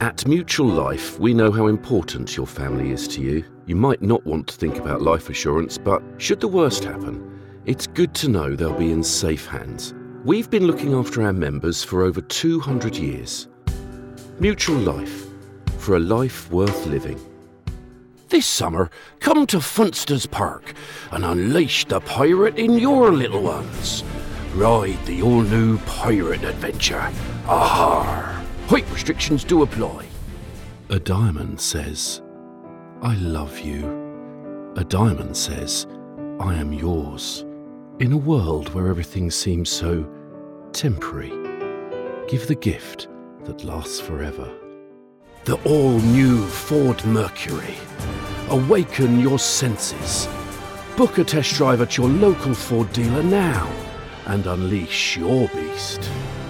At Mutual Life, we know how important your family is to you. You might not want to think about life assurance, but should the worst happen, it's good to know they'll be in safe hands. We've been looking after our members for over 200 years. Mutual Life, for a life worth living. This summer, come to Funsters Park and unleash the pirate in your little ones. Ride the all-new pirate adventure. Ahar! Height restrictions do apply. A diamond says, I love you. A diamond says, I am yours. In a world where everything seems so temporary, give the gift that lasts forever. The all-new Ford Mercury. Awaken your senses. Book a test drive at your local Ford dealer now and unleash your beast.